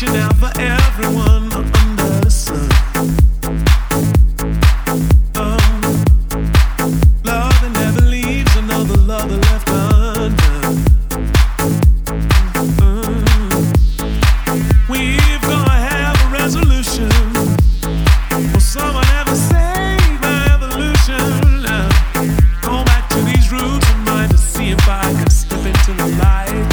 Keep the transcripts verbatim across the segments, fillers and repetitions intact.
reaching out for everyone under the sun. Um, love that never leaves, another love that left undone. Um, we've gotta have a resolution. Will someone ever save my evolution? Uh, go back to these roots of mine to see if I can step into the light.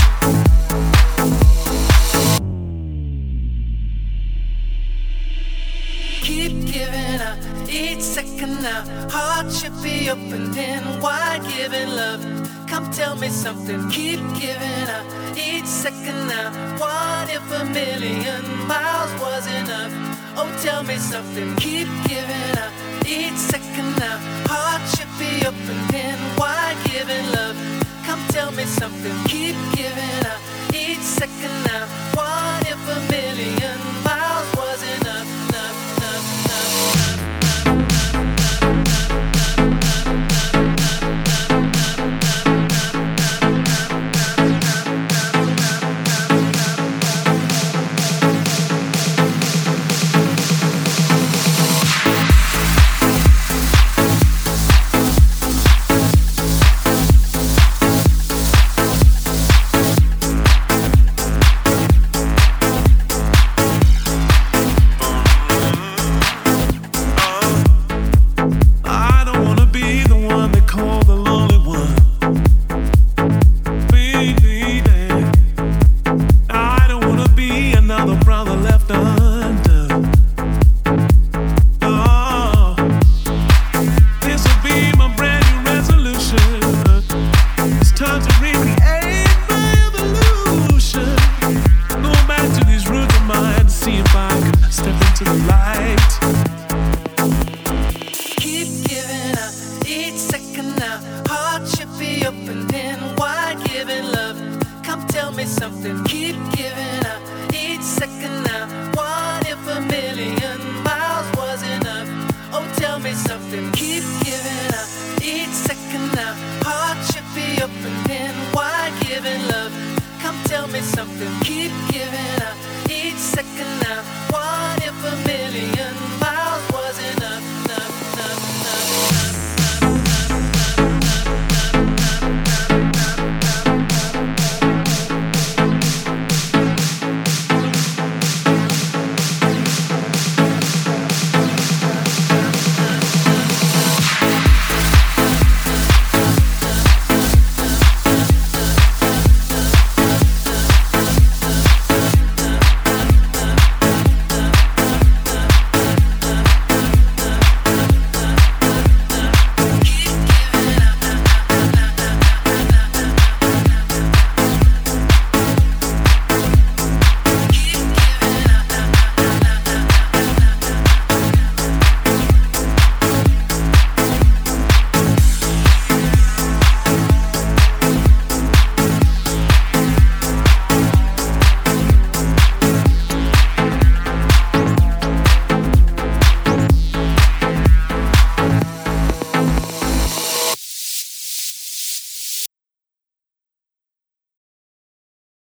Keep giving up each second now. Heart should be opening wide, giving love. Come tell me something. Keep giving up each second now. What if a million miles was enough? Oh, tell me something. Keep giving up each second now. Heart should be opening wide, giving love. Come tell me something. Keep giving up each second now. What if a million miles was enough? Something, keep giving up each second now.